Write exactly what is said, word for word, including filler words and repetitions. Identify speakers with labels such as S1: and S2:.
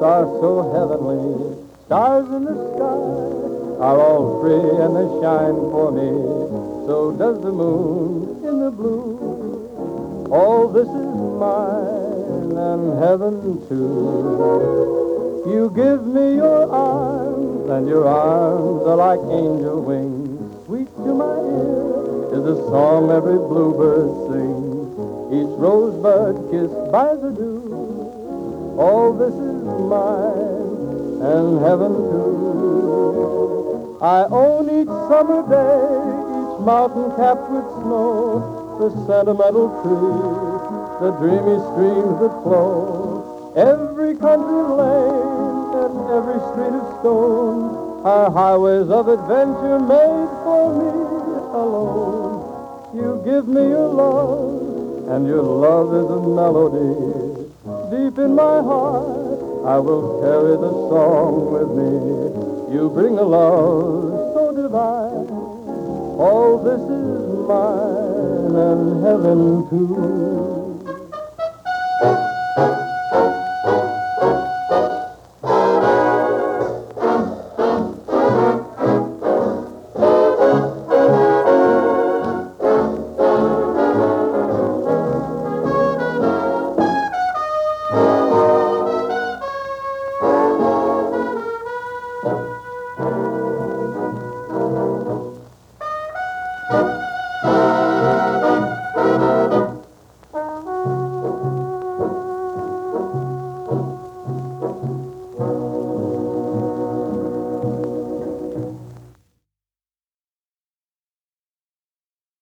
S1: are so heavenly. Stars in the sky are all free and they shine for me. So does the moon in the blue. All this is mine and heaven too. You give me your arms and your arms are like angel wings. Sweet to my ear is a song every bluebird sings. Each rosebud kissed by the dew. All this is mine and heaven too. I own each summer day, each mountain capped with snow, the sentimental tree, the dreamy streams that flow. Every country lane and every street of stone are highways of adventure made for me alone. You give me your love, and your love is a melody. Deep in my heart, I will carry the song with me. You bring a love so divine. All this is mine and heaven too.